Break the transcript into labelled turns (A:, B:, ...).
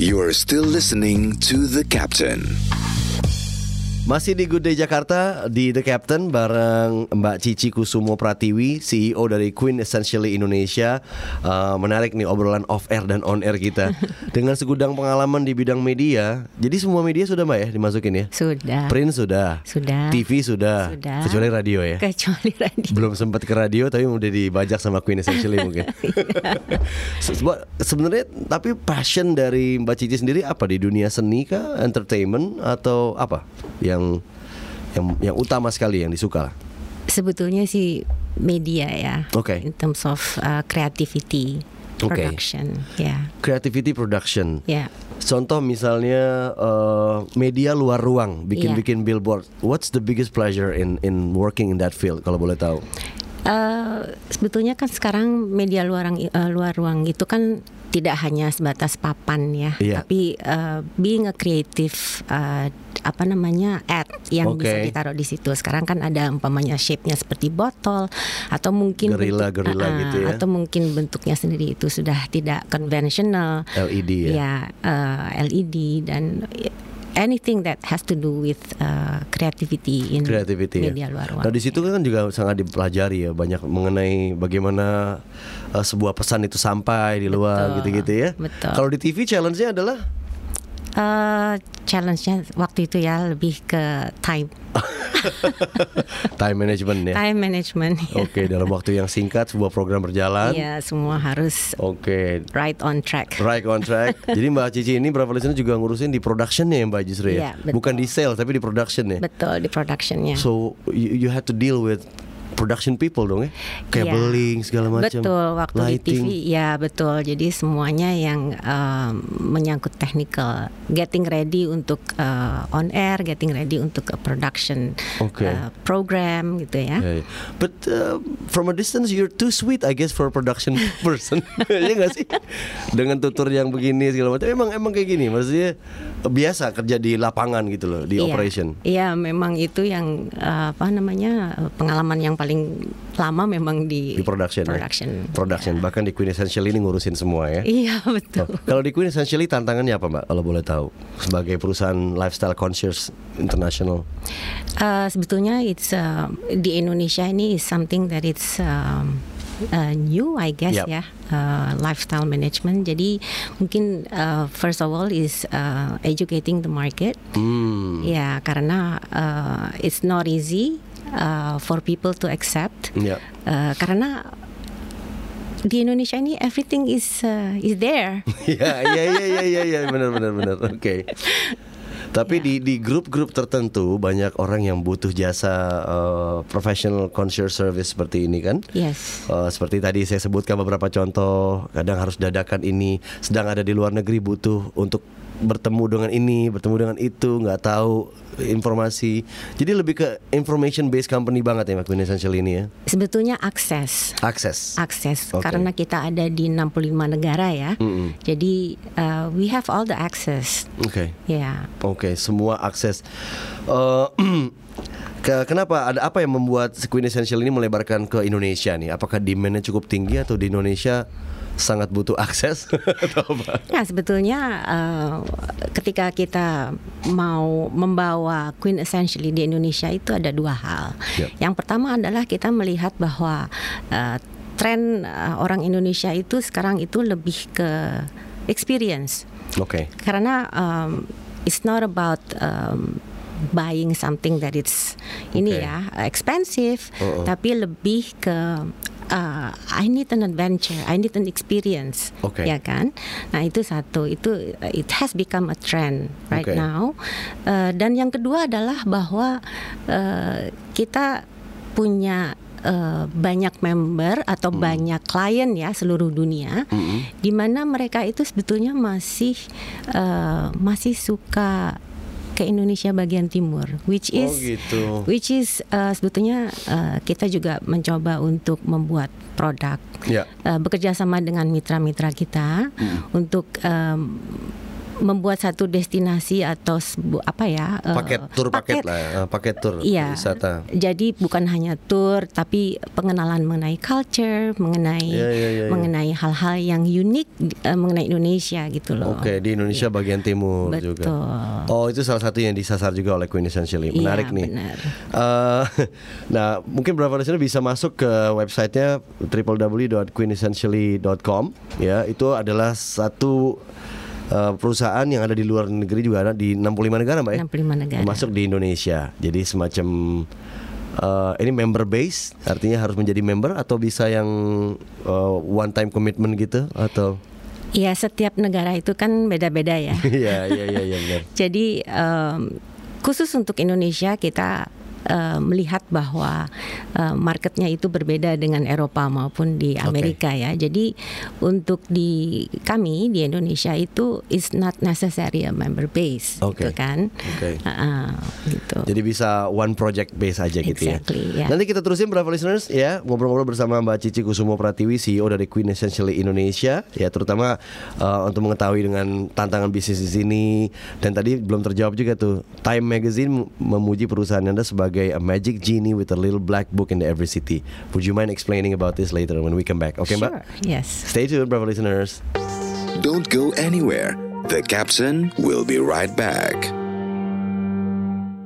A: You are still listening to The Captain.
B: Masih di Good Day Jakarta di The Captain bareng Mbak Cici Kusumo Pratiwi, CEO dari Queen Essentially Indonesia. Menarik nih obrolan off air dan on air kita dengan segudang pengalaman di bidang media. Jadi semua media sudah Mbak ya dimasukin ya?
C: Sudah.
B: Print sudah. TV sudah. Kecuali radio ya?
C: Kecuali radio.
B: Belum sempat ke radio tapi udah dibajak sama Queen Essentially mungkin. Sebenarnya tapi passion dari Mbak Cici sendiri apa di dunia seni kah, entertainment atau apa? Yang utama sekali yang disuka?
C: Sebetulnya sih media ya.
B: Okay.
C: In terms of creativity production. Yeah.
B: Creativity production.
C: Yeah.
B: Contoh misalnya media luar ruang, bikin billboard. What's the biggest pleasure in working in that field kalau boleh tahu?
C: Sebetulnya kan sekarang media luar ruang itu kan tidak hanya sebatas papan ya, tapi being a creative ad yang bisa ditaruh di situ. Sekarang kan ada umpamanya shape-nya seperti botol atau mungkin
B: gerila gitu ya.
C: Atau mungkin bentuknya sendiri itu sudah tidak konvensional.
B: LED ya.
C: LED dan anything that has to do with creativity in media luar ruang.
B: Nah di situ kan juga sangat dipelajari ya, banyak mengenai bagaimana sebuah pesan itu sampai di luar gitu-gitu ya.
C: Betul.
B: Kalau di TV challenge-nya adalah
C: challenge-nya waktu itu ya lebih ke time.
B: Time management ya.
C: Time management.
B: Oke, dalam waktu yang singkat sebuah program berjalan.
C: Iya, semua harus right on track.
B: Right on track. Jadi Mbak Cici ini berapa listener juga ngurusin di production-nya ya Mbak justru ya.
C: Iya, betul.
B: Bukan di sales tapi di production ya.
C: Betul, di production-nya.
B: So you had to deal with production people dong ya, cabling segala macam.
C: Betul, waktu
B: lighting.
C: di TV ya betul. Jadi semuanya yang menyangkut technical, getting ready untuk on air, getting ready untuk production program gitu ya.
B: Yeah. But from a distance you're too sweet I guess for a production person. Ya nggak sih? Dengan tutur yang begini segala macam. Emang kayak gini, maksudnya biasa kerja di lapangan gitu loh, di operation.
C: Iya, memang itu yang pengalaman yang paling lama memang di production.
B: Bahkan di Queen Essentially ini ngurusin semua ya.
C: Iya betul.
B: Kalau di Queen Essentially tantangannya apa Mbak kalau boleh tahu sebagai perusahaan lifestyle conscious international?
C: Sebetulnya it's di Indonesia ini is something that it's new I guess ya, lifestyle management. Jadi mungkin first of all is educating the market. Ya karena it's not easy for people to accept. Karena di Indonesia ini everything is there.
B: Iya benar. Oke. Tapi di grup-grup tertentu banyak orang yang butuh jasa professional concierge service seperti ini kan?
C: Yes.
B: Seperti tadi saya sebutkan beberapa contoh. Kadang harus dadakan ini, sedang ada di luar negeri butuh untuk bertemu dengan ini, bertemu dengan itu, nggak tahu informasi. Jadi lebih ke information based company banget ya Queen Essentially ini ya.
C: Sebetulnya akses. Karena kita ada di 65 negara ya. Jadi we have all the access. Oke,
B: semua akses. Kenapa ada apa yang membuat Queen Essentially ini melebarkan ke Indonesia nih? Apakah demand-nya cukup tinggi atau di Indonesia sangat butuh akses atau apa?
C: Nah sebetulnya ketika kita mau membawa Queen Essentially di Indonesia itu ada dua hal. Yang pertama adalah kita melihat bahwa tren orang Indonesia itu sekarang itu lebih ke experience. Karena it's not about buying something that it's expensive, tapi lebih ke I need an adventure, I need an experience, ya kan? Nah itu satu, itu it has become a trend right now. Dan yang kedua adalah bahwa kita punya banyak member atau banyak klien ya seluruh dunia, di mana mereka itu sebetulnya masih suka ke Indonesia bagian timur, which is sebetulnya kita juga mencoba untuk membuat produk, bekerja sama dengan mitra-mitra kita untuk membuat satu destinasi atau
B: paket tur
C: iya,
B: wisata.
C: Jadi bukan hanya tur, tapi pengenalan mengenai culture, mengenai hal-hal yang unik mengenai Indonesia gitu loh.
B: Oke, di Indonesia bagian timur.
C: Betul.
B: juga. Oh, itu salah satu yang disasar juga oleh Queen Essentially. Menarik nih.
C: Benar.
B: Nah, mungkin beberapa listener bisa masuk ke websitenya www.queenessentially.com. Ya, itu adalah satu perusahaan yang ada di luar negeri, juga ada di 65 negara, Mbak ya?
C: 65 negara.
B: Masuk di Indonesia. Jadi semacam ini member base, artinya harus menjadi member atau bisa yang one time commitment gitu atau?
C: Iya, setiap negara itu kan beda-beda ya.
B: Iya benar.
C: Jadi khusus untuk Indonesia kita melihat bahwa marketnya itu berbeda dengan Eropa maupun di Amerika ya. Jadi untuk di kami di Indonesia itu is not necessary a member base, gitu kan. Gitu.
B: Jadi bisa one project base aja gitu ya.
C: Yeah.
B: Nanti kita terusin berapa listeners ya, ngobrol-ngobrol bersama Mbak Cici Kusumo Pratiwi, CEO dari Queen Essentially Indonesia ya, terutama untuk mengetahui dengan tantangan bisnis di sini. Dan tadi belum terjawab juga tuh, Time Magazine memuji perusahaan Anda sebagai a magic genie with a little black book in every city. Would you mind explaining about this later when we come back? Okay, Mbak?
C: Sure, yes.
B: Stay tuned, bravo listeners.
A: Don't go anywhere. The Captain will be right back.